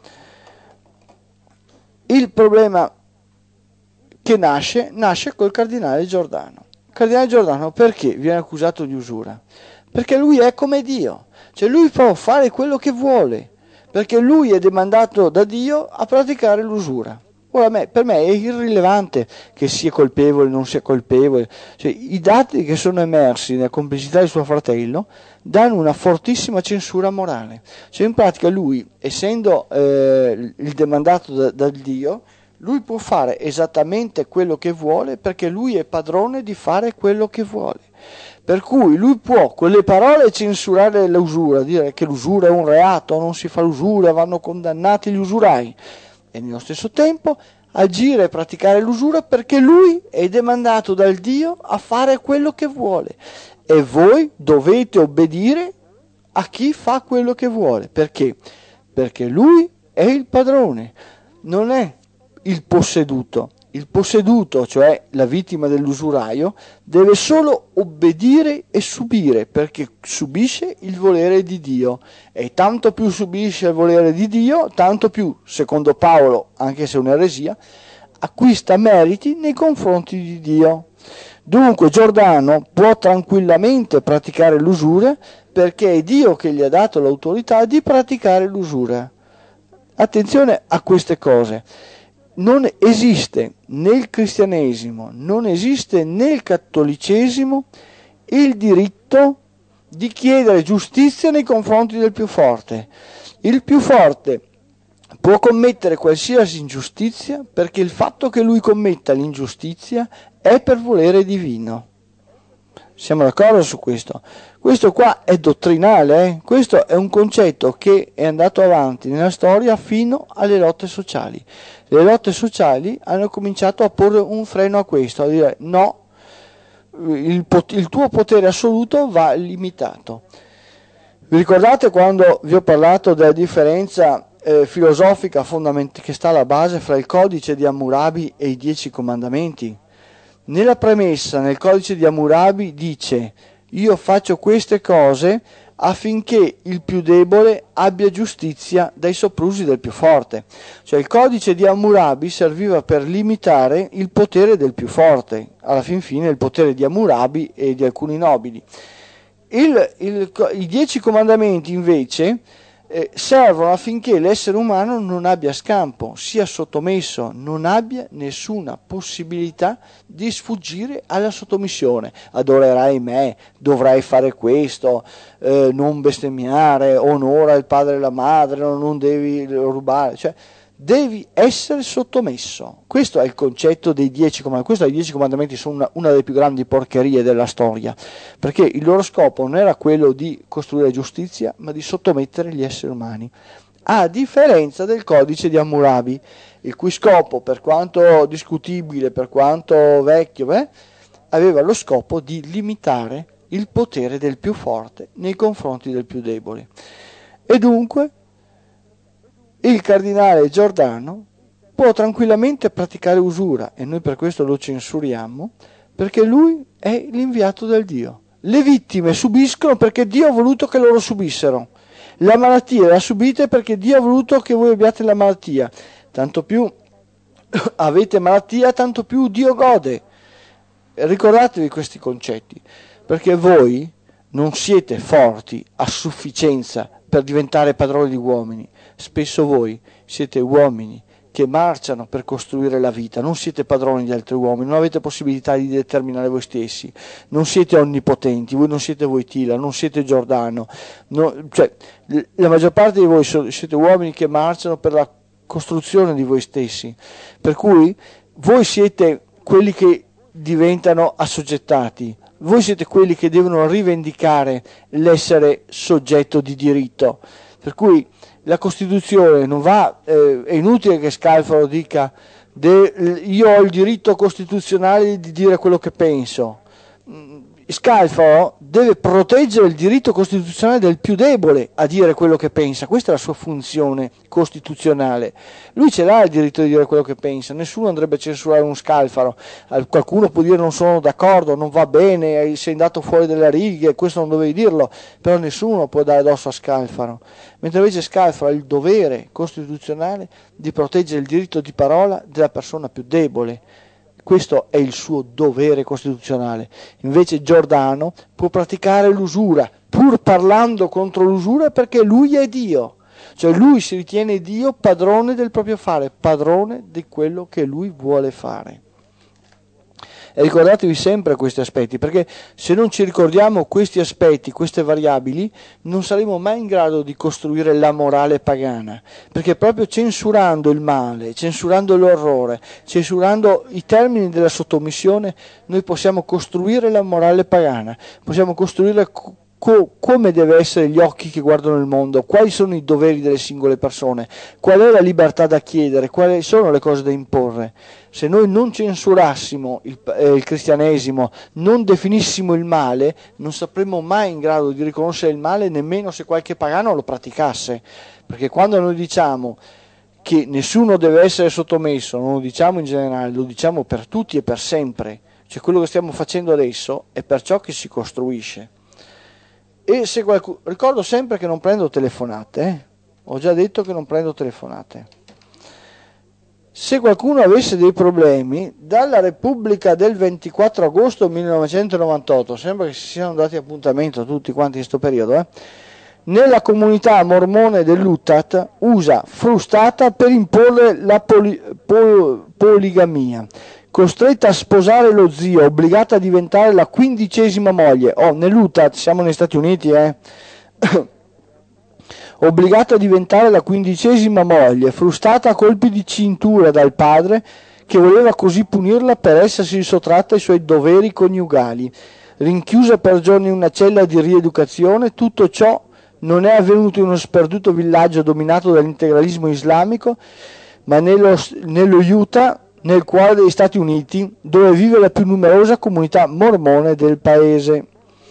Il problema che nasce col cardinale Giordano. Il cardinale Giordano perché viene accusato di usura? Perché lui è come Dio, cioè lui può fare quello che vuole, perché lui è demandato da Dio a praticare l'usura. Ora per me è irrilevante che sia colpevole o non sia colpevole, cioè, i dati che sono emersi nella complicità di suo fratello danno una fortissima censura morale, cioè in pratica lui, essendo il demandato da Dio, lui può fare esattamente quello che vuole perché lui è padrone di fare quello che vuole. Per cui lui può con le parole censurare l'usura, dire che l'usura è un reato, non si fa l'usura, vanno condannati gli usurai, e nello stesso tempo agire e praticare l'usura perché lui è demandato dal Dio a fare quello che vuole. E voi dovete obbedire a chi fa quello che vuole. Perché? Perché lui è il padrone, non è il posseduto. Il posseduto, cioè la vittima dell'usuraio, deve solo obbedire e subire, perché subisce il volere di Dio. E tanto più subisce il volere di Dio, tanto più, secondo Paolo, anche se è un'eresia, acquista meriti nei confronti di Dio. Dunque Giordano può tranquillamente praticare l'usura perché è Dio che gli ha dato l'autorità di praticare l'usura. Attenzione a queste cose. Non esiste nel cristianesimo, non esiste nel cattolicesimo il diritto di chiedere giustizia nei confronti del più forte. Il più forte può commettere qualsiasi ingiustizia perché il fatto che lui commetta l'ingiustizia è per volere divino. Siamo d'accordo su questo? Questo qua è dottrinale, Questo è un concetto che è andato avanti nella storia fino alle lotte sociali. Le lotte sociali hanno cominciato a porre un freno a questo, a dire no, il tuo potere assoluto va limitato. Vi ricordate quando vi ho parlato della differenza filosofica fondamentale che sta alla base fra il codice di Hammurabi e i 10 comandamenti? Nella premessa, nel codice di Hammurabi dice: io faccio queste cose affinché il più debole abbia giustizia dai soprusi del più forte. Cioè il codice di Hammurabi serviva per limitare il potere del più forte, alla fin fine il potere di Hammurabi e di alcuni nobili. I 10 comandamenti invece servono affinché l'essere umano non abbia scampo, sia sottomesso, non abbia nessuna possibilità di sfuggire alla sottomissione. Adorerai me, dovrai fare questo, non bestemmiare, onora il padre e la madre, non devi rubare, cioè devi essere sottomesso. Questo è il concetto dei 10 comandamenti. I 10 comandamenti sono una delle più grandi porcherie della storia, perché il loro scopo non era quello di costruire giustizia, ma di sottomettere gli esseri umani, a differenza del codice di Hammurabi, il cui scopo, per quanto discutibile, per quanto vecchio, aveva lo scopo di limitare il potere del più forte nei confronti del più debole. E dunque il cardinale Giordano può tranquillamente praticare usura, e noi per questo lo censuriamo, perché lui è l'inviato del Dio. Le vittime subiscono perché Dio ha voluto che loro subissero. La malattia la subite perché Dio ha voluto che voi abbiate la malattia. Tanto più avete malattia, tanto più Dio gode. Ricordatevi questi concetti, perché voi non siete forti a sufficienza per diventare padroni di uomini. Spesso voi siete uomini che marciano per costruire la vita, non siete padroni di altri uomini, non avete possibilità di determinare voi stessi, non siete onnipotenti, voi non siete Wojtyla, non siete Giordano, cioè la maggior parte di voi siete uomini che marciano per la costruzione di voi stessi, per cui voi siete quelli che diventano assoggettati, voi siete quelli che devono rivendicare l'essere soggetto di diritto, per cui la Costituzione non va, è inutile che Scalfaro dica io ho il diritto costituzionale di dire quello che penso. Scalfaro deve proteggere il diritto costituzionale del più debole a dire quello che pensa, questa è la sua funzione costituzionale. Lui ce l'ha il diritto di dire quello che pensa, nessuno andrebbe a censurare un Scalfaro. Qualcuno può dire non sono d'accordo, non va bene, sei andato fuori dalle righe, questo non dovevi dirlo, però nessuno può dare addosso a Scalfaro. Mentre invece Scalfaro ha il dovere costituzionale di proteggere il diritto di parola della persona più debole. Questo è il suo dovere costituzionale. Invece Giordano può praticare l'usura, pur parlando contro l'usura, perché lui è Dio. Cioè lui si ritiene Dio, padrone del proprio fare, padrone di quello che lui vuole fare. E ricordatevi sempre questi aspetti, perché se non ci ricordiamo questi aspetti, queste variabili, non saremo mai in grado di costruire la morale pagana, perché proprio censurando il male, censurando l'orrore, censurando i termini della sottomissione, noi possiamo costruire la morale pagana, possiamo costruire come deve essere gli occhi che guardano il mondo, quali sono i doveri delle singole persone, qual è la libertà da chiedere, quali sono le cose da imporre. Se noi non censurassimo il cristianesimo, non definissimo il male, non sapremmo mai in grado di riconoscere il male, nemmeno se qualche pagano lo praticasse, perché quando noi diciamo che nessuno deve essere sottomesso, non lo diciamo in generale, lo diciamo per tutti e per sempre, cioè quello che stiamo facendo adesso è per ciò che si costruisce. E se ricordo sempre che non prendo telefonate, ho già detto che non prendo telefonate. Se qualcuno avesse dei problemi, dalla Repubblica del 24 agosto 1998, sembra che si siano dati appuntamento tutti quanti in questo periodo, nella comunità mormone dell'Utah usa frustata per imporre la poligamia. costretta a sposare lo zio, obbligata a diventare la 15ª moglie. Oh, nell'Utah, siamo negli Stati Uniti, obbligata a diventare la 15ª moglie, frustata a colpi di cintura dal padre, che voleva così punirla per essersi sottratta ai suoi doveri coniugali, rinchiusa per giorni in una cella di rieducazione. Tutto ciò non è avvenuto in uno sperduto villaggio dominato dall'integralismo islamico, ma nello Utah, nel cuore degli Stati Uniti, dove vive la più numerosa comunità mormone del paese.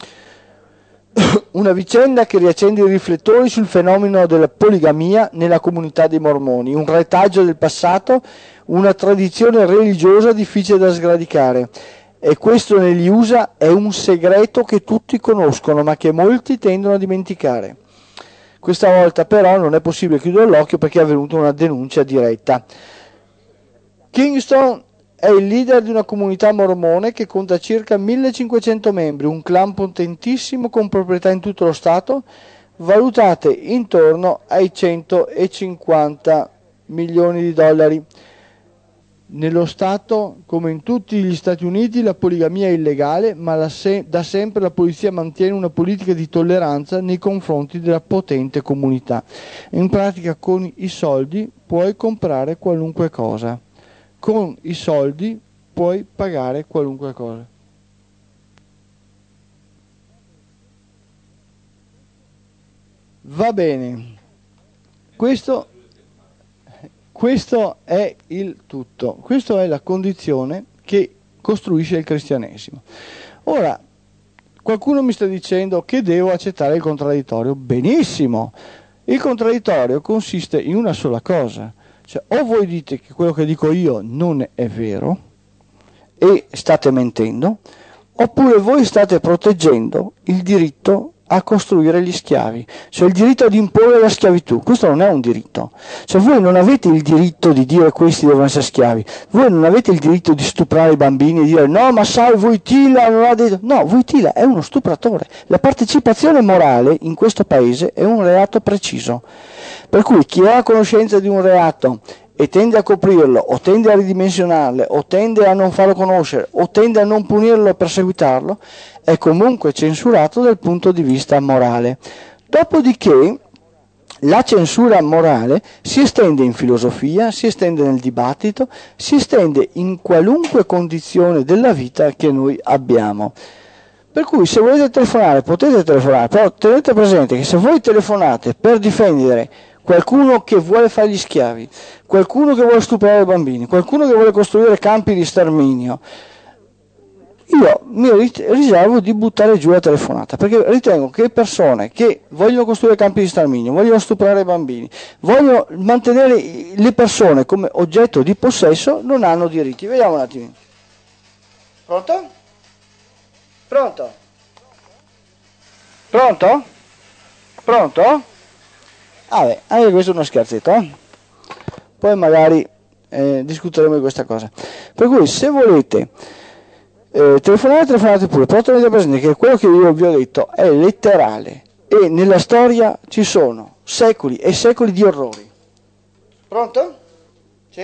Una vicenda che riaccende i riflettori sul fenomeno della poligamia nella comunità dei mormoni, un retaggio del passato, una tradizione religiosa difficile da sradicare. E questo negli USA è un segreto che tutti conoscono, ma che molti tendono a dimenticare. Questa volta però non è possibile chiudere l'occhio, perché è avvenuta una denuncia diretta. Kingston è il leader di una comunità mormone che conta circa 1500 membri, un clan potentissimo con proprietà in tutto lo stato, valutate intorno ai 150 milioni di dollari. Nello Stato, come in tutti gli Stati Uniti, la poligamia è illegale, ma da sempre la polizia mantiene una politica di tolleranza nei confronti della potente comunità. In pratica, con i soldi puoi comprare qualunque cosa. Con i soldi puoi pagare qualunque cosa. Va bene. Questo è il tutto, questa è la condizione che costruisce il cristianesimo. Ora, qualcuno mi sta dicendo che devo accettare il contraddittorio. Benissimo, il contraddittorio consiste in una sola cosa, cioè o voi dite che quello che dico io non è vero e state mentendo, oppure voi state proteggendo il diritto a costruire gli schiavi, cioè il diritto ad imporre la schiavitù. Questo non è un diritto, cioè voi non avete il diritto di dire questi devono essere schiavi, voi non avete il diritto di stuprare i bambini e dire no ma sai Wojtyla non ha detto, no, Wojtyla è uno stupratore. La partecipazione morale in questo paese è un reato preciso, per cui chi ha conoscenza di un reato e tende a coprirlo, o tende a ridimensionarlo, o tende a non farlo conoscere, o tende a non punirlo e perseguitarlo, è comunque censurato dal punto di vista morale. Dopodiché la censura morale si estende in filosofia, si estende nel dibattito, si estende in qualunque condizione della vita che noi abbiamo. Per cui se volete telefonare potete telefonare, però tenete presente che se voi telefonate per difendere qualcuno che vuole fare gli schiavi, qualcuno che vuole stuprare i bambini, qualcuno che vuole costruire campi di sterminio, io mi riservo di buttare giù la telefonata, perché ritengo che persone che vogliono costruire campi di sterminio, vogliono stuprare i bambini, vogliono mantenere le persone come oggetto di possesso non hanno diritti. Vediamo un attimo. Pronto? Pronto? Pronto? Pronto? Ah beh, anche questo è uno scherzetto, Poi magari discuteremo di questa cosa. Per cui se volete telefonate pure, però tenete presente che quello che io vi ho detto è letterale e nella storia ci sono secoli e secoli di orrori. Pronto? Sì?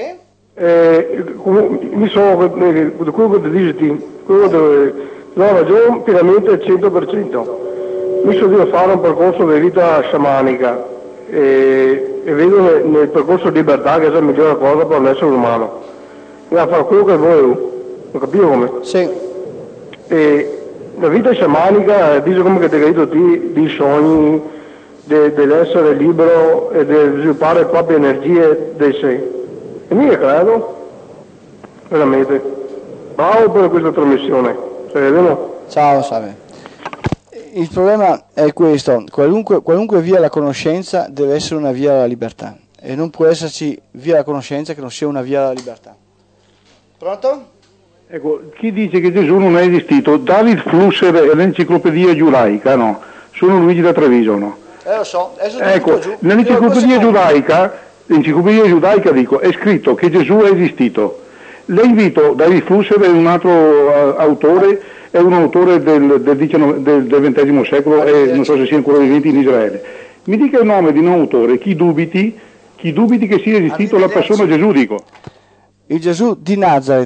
Mi sono quello che dici, quello dove no, ragione pienamente al 100%. Mi sono di fare un percorso di vita sciamanica e vedo nel percorso di libertà che è la migliore cosa per un essere umano. Mi va a fare quello che voglio, non capivo come. Sì. E la vita sciamanica dice come che ti hai detto di sogni, dell'essere libero e di sviluppare le proprie energie del sé. E mica credo, veramente. Bravo per questa trasmissione. Ciao, salve. Il problema è questo, qualunque via alla conoscenza deve essere una via alla libertà e non può esserci via alla conoscenza che non sia una via alla libertà. Pronto? Ecco, chi dice che Gesù non è esistito? David Flusser e l'enciclopedia giudaica, no? Sono Luigi da Treviso, no? Lo so, ecco, giù. L'enciclopedia giudaica dico, è scritto che Gesù è esistito. Le invito, David Flusser è un altro autore, è un autore del XX secolo e non so se sia ancora vivente in Israele. Mi dica il nome di un autore, chi dubiti che sia esistito la persona Gesù, dico. Il Gesù di Nazareth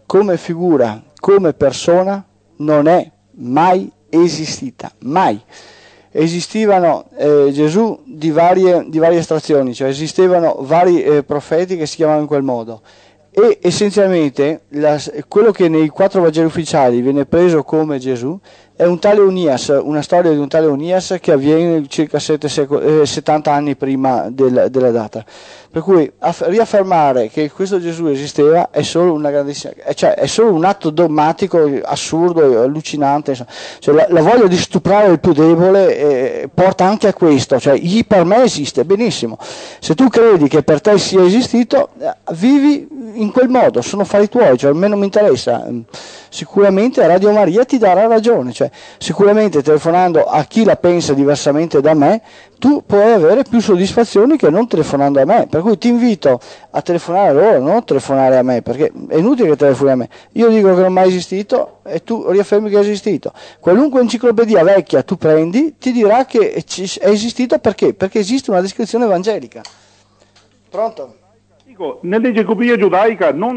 come figura, come persona, non è mai esistita, mai. Esistevano Gesù di varie estrazioni, cioè esistevano vari profeti che si chiamavano in quel modo, e essenzialmente quello che nei 4 Vangeli ufficiali viene preso come Gesù è un tale Onias, una storia di un tale Onias che avviene circa 70 anni prima della data. Per cui riaffermare che questo Gesù esisteva è solo una grandissima, cioè è solo un atto dogmatico assurdo, allucinante. Cioè, la voglia di stuprare il più debole porta anche a questo, cioè per me esiste, benissimo. Se tu credi che per te sia esistito, vivi in quel modo, sono affari tuoi, cioè a me non mi interessa. Sicuramente Radio Maria ti darà ragione, cioè sicuramente telefonando a chi la pensa diversamente da me tu puoi avere più soddisfazioni che non telefonando a me, per cui ti invito a telefonare a loro, non a telefonare a me, perché è inutile che telefoni a me. Io dico che non è mai esistito e tu riaffermi che è esistito. Qualunque enciclopedia vecchia tu prendi ti dirà che è esistito perché esiste una descrizione evangelica. Pronto? Dico, nell'enciclopedia giudaica non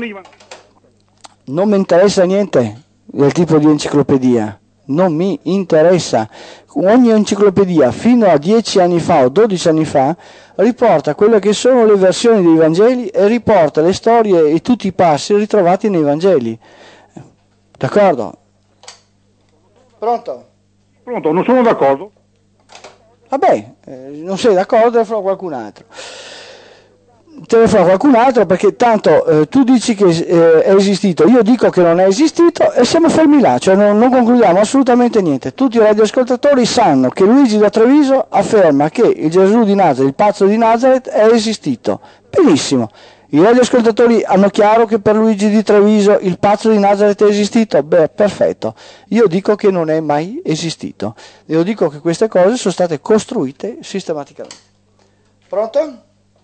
mi interessa niente del tipo di enciclopedia, non mi interessa. Ogni enciclopedia fino a 10 anni fa o 12 anni fa riporta quelle che sono le versioni dei Vangeli e riporta le storie e tutti i passi ritrovati nei Vangeli. D'accordo? Pronto? Pronto, non sono d'accordo. Vabbè, non sei d'accordo, telefono a qualcun altro. Telefono a qualcun altro perché tanto tu dici che è esistito, io dico che non è esistito e siamo fermi là, cioè non concludiamo assolutamente niente. Tutti i radioascoltatori sanno che Luigi da Treviso afferma che il Gesù di Nazareth, il pazzo di Nazareth, è esistito. Benissimo. I radioascoltatori hanno chiaro che per Luigi di Treviso il pazzo di Nazareth è esistito? Beh, perfetto. Io dico che non è mai esistito. Io dico che queste cose sono state costruite sistematicamente. Pronto?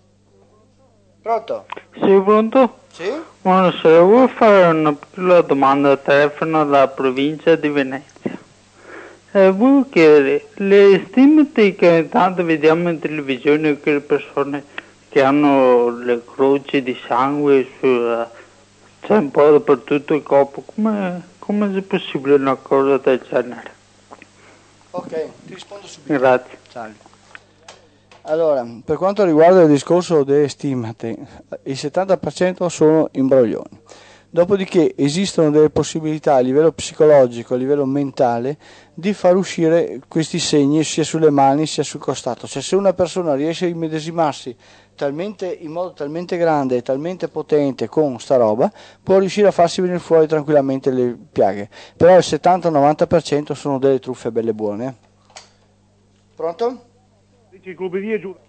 Pronto? Sì, pronto? Sì? Buonasera, vuoi fare una piccola domanda al telefono alla provincia di Venezia? Volevo chiedere, le stimate che ogni tanto vediamo in televisione che le persone che hanno le croci di sangue c'è un po' dappertutto il corpo, come è possibile una cosa del genere? Ok, ti rispondo subito. Grazie. Salve. Allora, per quanto riguarda il discorso delle stimate, il 70% sono imbroglioni. Dopodiché esistono delle possibilità a livello psicologico, a livello mentale, di far uscire questi segni sia sulle mani sia sul costato. Cioè se una persona riesce a immedesimarsi in modo talmente grande e talmente potente con sta roba, può riuscire a farsi venire fuori tranquillamente le piaghe. Però il 70-90% sono delle truffe belle buone. Pronto? L'enciclopedia giudaica.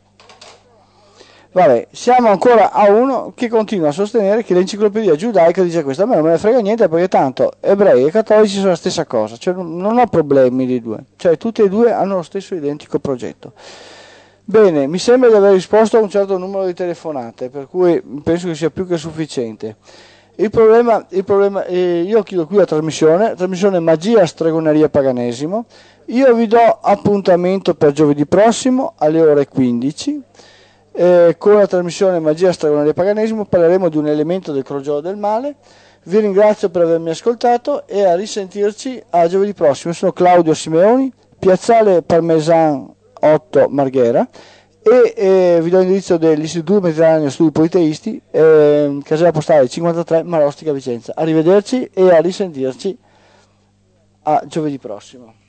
Vabbè, siamo ancora a uno che continua a sostenere che l'enciclopedia giudaica dice questo. A me non me ne frega niente perché tanto ebrei e cattolici sono la stessa cosa, cioè non ho problemi di due, cioè tutti e due hanno lo stesso identico progetto. Bene, mi sembra di aver risposto a un certo numero di telefonate, per cui penso che sia più che sufficiente. Il problema io chiudo qui la trasmissione Magia, Stregoneria, Paganesimo. Io vi do appuntamento per giovedì prossimo alle ore 15. Con la trasmissione Magia, Stregoneria e Paganesimo parleremo di un elemento del crogiolo del male. Vi ringrazio per avermi ascoltato e a risentirci a giovedì prossimo. Sono Claudio Simeoni, Piazzale Parmesan 8 Marghera, e vi do l'indirizzo dell'Istituto Mediterraneo Studi Politeisti, casella postale 53 Marostica Vicenza. Arrivederci e a risentirci a giovedì prossimo.